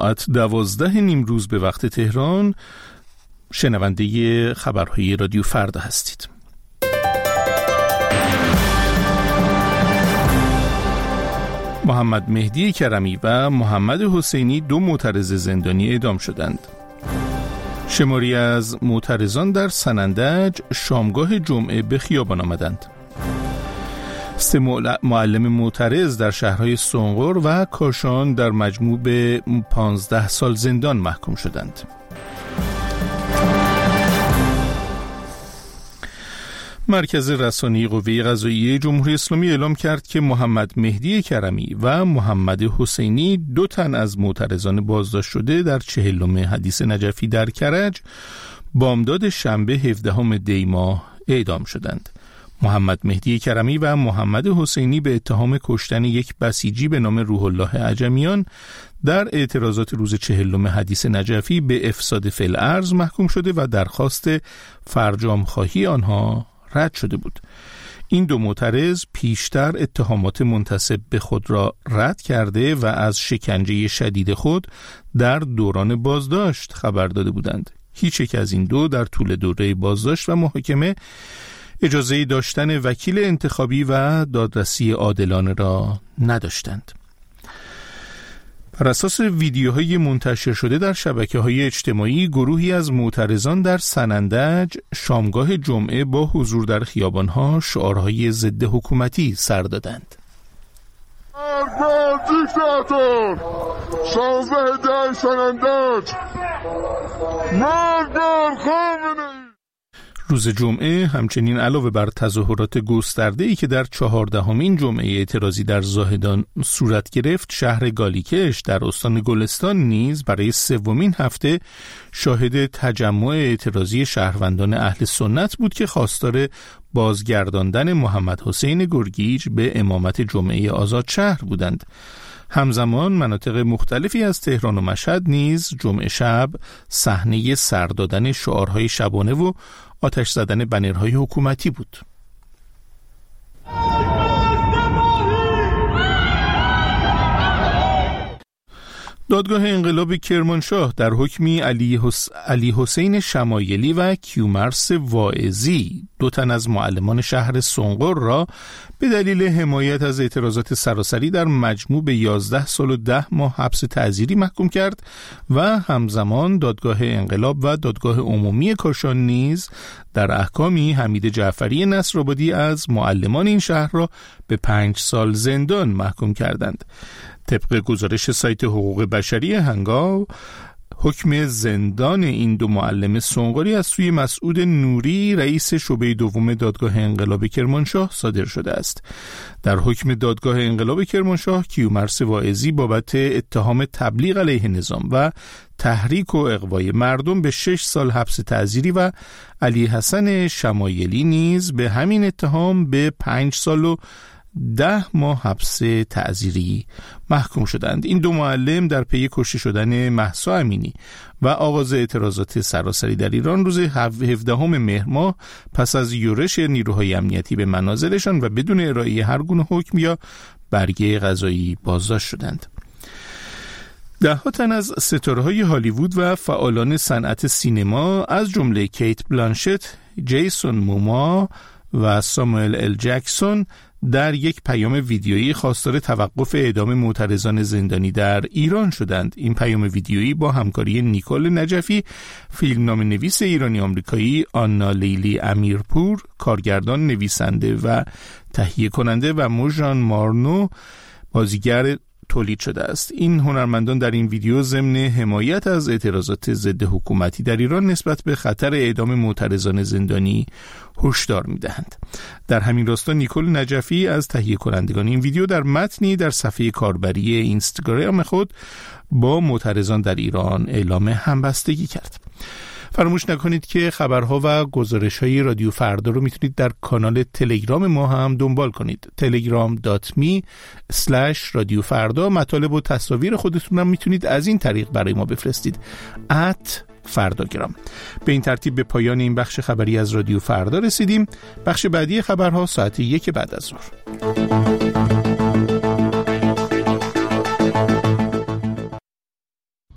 ساعت 12 نیمروز به وقت تهران شنونده خبرهای رادیو فردا هستید. محمد مهدی کرمی و محمد حسینی 2 معترض زندانی اعدام شدند. شماری از معترضان در سنندج شامگاه جمعه به خیابان آمدند. 3 معلم معترض در شهرهای سنقر و کاشان در مجموع به 15 سال زندان محکوم شدند. مرکز رسانه‌ای قوه قضاییه جمهوری اسلامی اعلام کرد که محمد مهدی کرمی و محمد حسینی 2 تن از معترضان بازداشت شده در 40م حدیث نجفی در کرج بامداد شنبه 17 دی ماه اعدام شدند. محمد مهدی کرمی و محمد حسینی به اتهام کشتن یک بسیجی به نام روح الله عجمیان در اعتراضات روز 40م حدیث نجفی به افساد فی الارض محکوم شده و درخواست فرجام خواهی آنها رد شده بود. این 2 معترض پیشتر اتهامات منتسب به خود را رد کرده و از شکنجه شدید خود در دوران بازداشت خبر داده بودند. هیچ یک از این 2 در طول دوره بازداشت و محاکمه اجازه داشتن وکیل انتخابی و دادرسی عادلانه را نداشتند. بر اساس ویدیوهای منتشر شده در شبکه‌های اجتماعی، گروهی از معترضان در سنندج شامگاه جمعه با حضور در خیابان‌ها شعارهای ضد حکومتی سر دادند. دیکتاتور 16 سنندج مرگ خامنه‌ای. روز جمعه همچنین علاوه بر تظاهرات گسترده‌ای که در 14مین جمعه اعتراضی در زاهدان صورت گرفت، شهر گالیکش در استان گلستان نیز برای 3مین هفته شاهد تجمع اعتراضی شهروندان اهل سنت بود که خواستار بازگرداندن محمد حسین گرگیج به امامت جمعه آزاد شهر بودند. همزمان مناطق مختلفی از تهران و مشهد نیز جمعه شب صحنه سر دادن شعارهای شبانه و آتش زدن بنرهای حکومتی بود. دادگاه انقلاب کرمانشاه در حکم علی حسین شمایلی و کیومرث واعظی 2 تن از معلمان شهر سنقر را به دلیل حمایت از اعتراضات سراسری در مجموع به 11 سال و 10 ماه حبس تعزیری محکوم کرد و همزمان دادگاه انقلاب و دادگاه عمومی کاشان نیز در احکامی حمید جعفری نصرآبادی از معلمان این شهر را به 5 سال زندان محکوم کردند. طبق گزارش سایت حقوق بشری هنگاو، حکم زندان این 2 معلم سنقری از سوی مسعود نوری رئیس شعبه 2 دادگاه انقلاب کرمانشاه صادر شده است. در حکم دادگاه انقلاب کرمانشاه، کیومرث واعظی بابت اتهام تبلیغ علیه نظام و تحریک و اغوای مردم به 6 سال حبس تعزیری و علی حسن شمایلی نیز به همین اتهام به 5 سال و 10 ماه حبس تعزیری محکوم شدند. این 2 معلم در پی کشته شدن مهسا امینی و آغاز اعتراضات سراسری در ایران روز 17 مهر ماه پس از یورش نیروهای امنیتی به منازلشان و بدون ارائه هر گونه حکم یا برگه قضایی بازداشت شدند. 10 تن از ستاره‌های هالیوود و فعالان صنعت سینما از جمله کیت بلانشت، جیسون موما و ساموئل ال جکسون در یک پیام ویدیویی خواستار توقف اعدام معترضان زندانی در ایران شدند. این پیام ویدیویی با همکاری نیکول نجفی، فیلمنامه نویس ایرانی آمریکایی آنا لیلی امیرپور، کارگردان، نویسنده و تهیه کننده و موژان مارنو، بازیگر، تولید شده است. این هنرمندان در این ویدیو ضمن حمایت از اعتراضات ضد حکومتی در ایران نسبت به خطر اعدام معترضان زندانی هشدار می‌دهند. در همین راستا نیکول نجفی از تهیه کنندگان این ویدیو در متنی در صفحه کاربری اینستاگرام خود با معترضان در ایران اعلام همبستگی کرد. فراموش نکنید که خبرها و گزارش‌های رادیو فردا رو میتونید در کانال تلگرام ما هم دنبال کنید. telegram.me/رادیو فردا. مطالب و تصاویر خودتون هم میتونید از این طریق برای ما بفرستید. @فرداگرام. به این ترتیب به پایان این بخش خبری از رادیو فردا رسیدیم. بخش بعدی خبرها ساعت 1 بعد از ظهر.